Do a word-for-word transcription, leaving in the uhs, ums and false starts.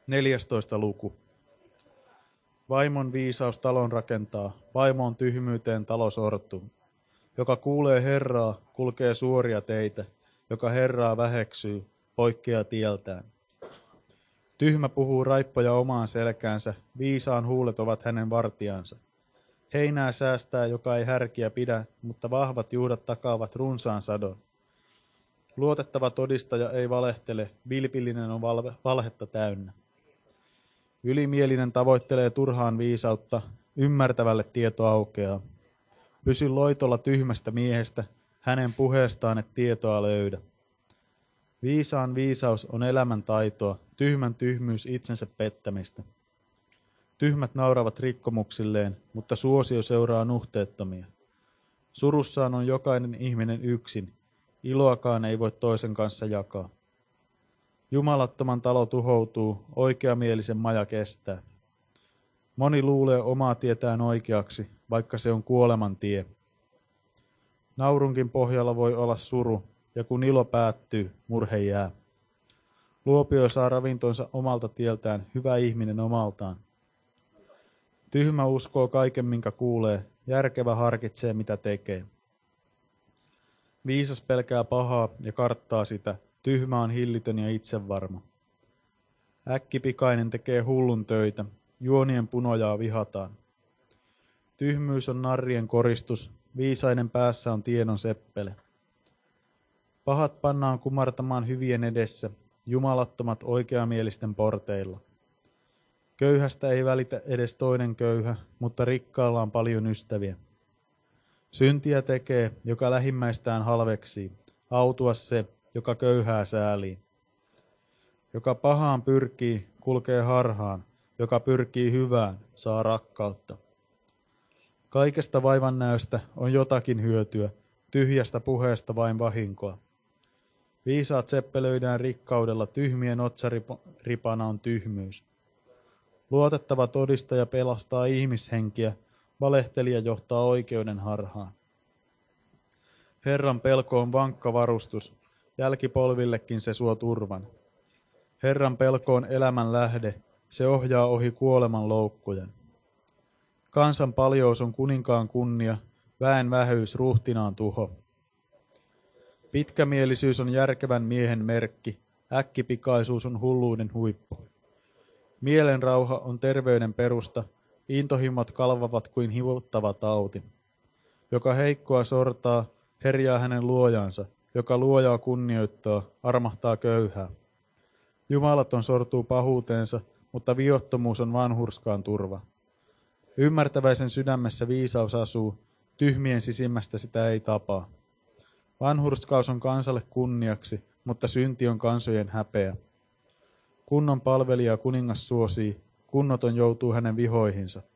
neljästoista luku. Vaimon viisaus talon rakentaa, vaimo on tyhmyyteen talo sortuu. Joka kuulee Herraa, kulkee suoria teitä, joka Herraa väheksyy, poikkeaa tieltään. Tyhmä puhuu raippoja omaan selkäänsä, viisaan huulet ovat hänen vartijansa. Heinää säästää, joka ei härkiä pidä, mutta vahvat juudat takaavat runsaan sadon. Luotettava todistaja ei valehtele, vilpillinen on valhetta täynnä. Ylimielinen tavoittelee turhaan viisautta, ymmärtävälle tieto aukeaa. Pysy loitolla tyhmästä miehestä, hänen puheestaan et tietoa löydä. Viisaan viisaus on elämän taitoa, tyhmän tyhmyys itsensä pettämistä. Tyhmät nauravat rikkomuksilleen, mutta suosio seuraa nuhteettomia. Surussaan on jokainen ihminen yksin, iloakaan ei voi toisen kanssa jakaa. Jumalattoman talo tuhoutuu, oikeamielisen maja kestää. Moni luulee omaa tietään oikeaksi, vaikka se on kuoleman tie. Naurunkin pohjalla voi olla suru, ja kun ilo päättyy, murhe jää. Luopio saa ravintonsa omalta tieltään, hyvä ihminen omaltaan. Tyhmä uskoo kaiken, minkä kuulee, järkevä harkitsee, mitä tekee. Viisas pelkää pahaa ja karttaa sitä, tyhmä on hillitön ja itsevarma. Äkkipikainen tekee hullun töitä, juonien punojaa vihataan. Tyhmyys on narrien koristus, viisaiden päässä on tiedon seppele. Pahat pannaan kumartamaan hyvien edessä, jumalattomat oikeamielisten porteilla. Köyhästä ei välitä edes toinen köyhä, mutta rikkaalla on paljon ystäviä. Syntiä tekee, joka lähimmäistään halveksii, autua se, joka köyhää säälii. Joka pahaan pyrkii, kulkee harhaan, joka pyrkii hyvään, saa rakkautta. Kaikesta vaivannäöstä on jotakin hyötyä, tyhjästä puheesta vain vahinkoa. Viisaat seppelöidään rikkaudella, tyhmien otsaripana on tyhmyys. Luotettava todistaja pelastaa ihmishenkiä, valehtelija johtaa oikeuden harhaan. Herran pelko on vankka varustus, jälkipolvillekin se suo turvan. Herran pelko on elämän lähde, se ohjaa ohi kuoleman loukkujen. Kansan paljous on kuninkaan kunnia, väen vähyys ruhtinaan tuho. Pitkämielisyys on järkevän miehen merkki, äkkipikaisuus on hulluuden huippu. Mielen rauha on terveyden perusta, intohimot kalvavat kuin hivuttava tauti. Joka heikkoa sortaa, herjaa hänen luojansa, joka luojaa kunnioittaa, armahtaa köyhää. Jumalaton sortuu pahuuteensa, mutta viottomuus on vanhurskaan turva. Ymmärtäväisen sydämessä viisaus asuu, tyhmien sisimmästä sitä ei tapaa. Vanhurskaus on kansalle kunniaksi, mutta synti on kansojen häpeä. Kunnon palvelija kuningas suosii, kunnoton joutuu hänen vihoihinsa.